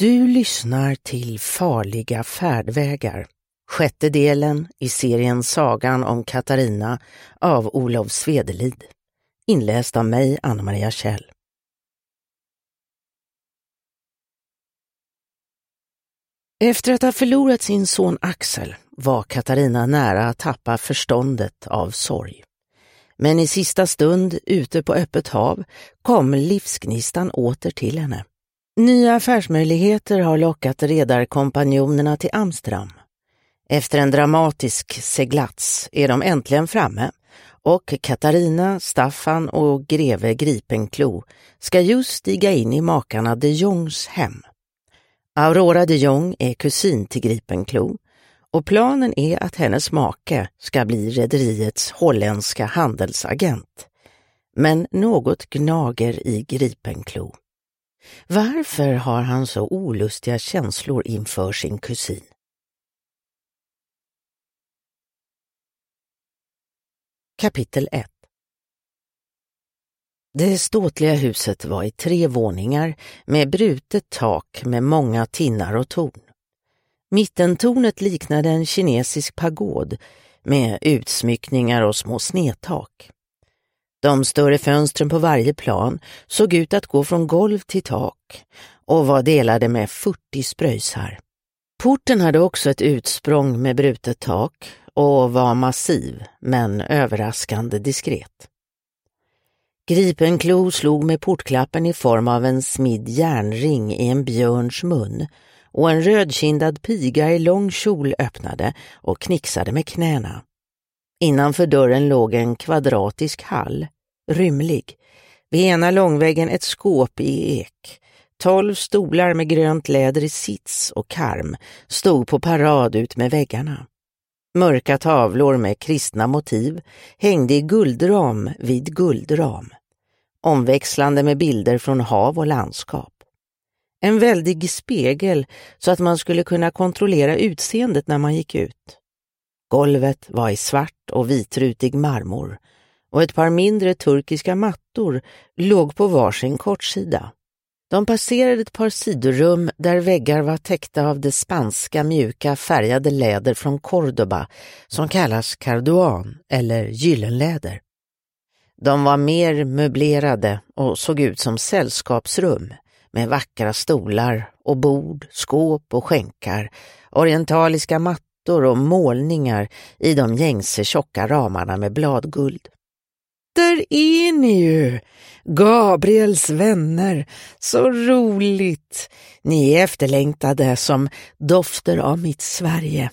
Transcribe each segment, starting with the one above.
Du lyssnar till Farliga färdvägar, 6:e delen i serien Sagan om Katarina av Olof Svedelid, inläst av mig, Anna-Maria Kjell. Efter att ha förlorat sin son Axel var Katarina nära att tappa förståndet av sorg. Men i sista stund, ute på öppet hav, kom livsgnistan åter till henne. Nya affärsmöjligheter har lockat redarkompanjonerna till Amsterdam. Efter en dramatisk seglats är de äntligen framme och Katarina, Staffan och greve Gripenklo ska just stiga in i makarna de Jongs hem. Aurora de Jong är kusin till Gripenklo och planen är att hennes make ska bli rederiets holländska handelsagent. Men något gnager i Gripenklo. Varför har han så olustiga känslor inför sin kusin? Kapitel 1. Det ståtliga huset var i 3 våningar med brutet tak med många tinnar och torn. Mittentornet liknade en kinesisk pagod med utsmyckningar och små snedtak. De större fönstren på varje plan såg ut att gå från golv till tak och var delade med 40 spröjsar. Porten hade också ett utsprång med brutet tak och var massiv men överraskande diskret. Gripenklo slog med portklappen i form av en smidd järnring i en björns mun och en rödkindad piga i lång kjol öppnade och knixade med knäna. Innanför dörren låg en kvadratisk hall, rymlig. Vid ena långväggen ett skåp i ek. 12 stolar med grönt läder i sits och karm stod på parad ut med väggarna. Mörka tavlor med kristna motiv hängde i guldram vid guldram, omväxlande med bilder från hav och landskap. En väldig spegel så att man skulle kunna kontrollera utseendet när man gick ut. Golvet var i svart och vitrutig marmor och ett par mindre turkiska mattor låg på varsin kortsida. De passerade ett par sidorum där väggar var täckta av det spanska mjuka färgade läder från Cordoba som kallas carduan eller gyllenläder. De var mer möblerade och såg ut som sällskapsrum med vackra stolar och bord, skåp och skänkar, orientaliska mattor och målningar i de gängse tjocka ramarna med bladguld. Där är ni ju, Gabriels vänner, så roligt. Ni är efterlängtade som dofter av mitt Sverige.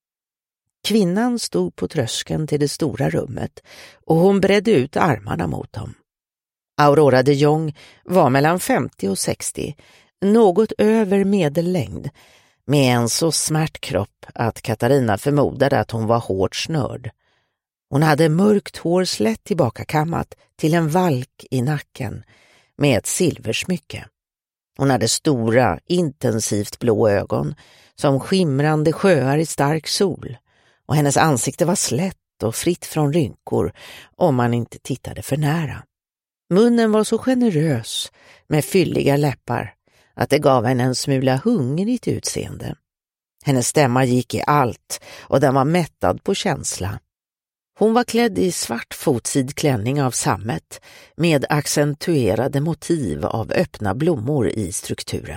Kvinnan stod på tröskeln till det stora rummet och hon bredde ut armarna mot dem. Aurora de Jong var mellan 50 och 60, något över medellängd, med en så smärt kropp att Katarina förmodade att hon var hårt snörd. Hon hade mörkt hår slätt tillbakakammat till en valk i nacken med ett silversmycke. Hon hade stora, intensivt blå ögon som skimrande sjöar i stark sol och hennes ansikte var slätt och fritt från rynkor om man inte tittade för nära. Munnen var så generös med fylliga läppar att det gav henne en smula hungrigt utseende. Hennes stämma gick i allt och den var mättad på känsla. Hon var klädd i svart fotsid klänning av sammet med accentuerade motiv av öppna blommor i strukturen.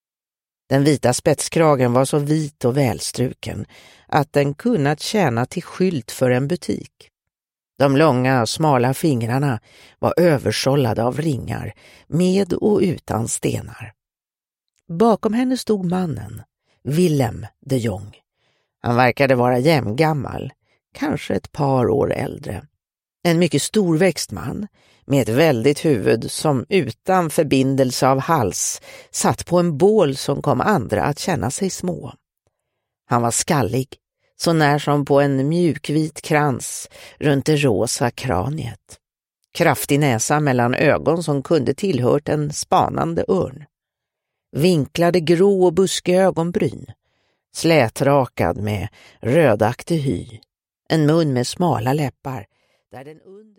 Den vita spetskragen var så vit och välstruken att den kunnat tjäna till skylt för en butik. De långa, smala fingrarna var översållade av ringar med och utan stenar. Bakom henne stod mannen, Willem de Jong. Han verkade vara jämngammal, kanske ett par år äldre. En mycket storväxt man med ett väldigt huvud som utan förbindelse av hals satt på en bål som kom andra att känna sig små. Han var skallig, så när som på en mjukvit krans runt det rosa kraniet. Kraftig näsa mellan ögon som kunde tillhört en spanande örn. Vinklade grå och buskiga ögonbryn, slätrakad med rödaktig hy. En mun med smala läppar där den undre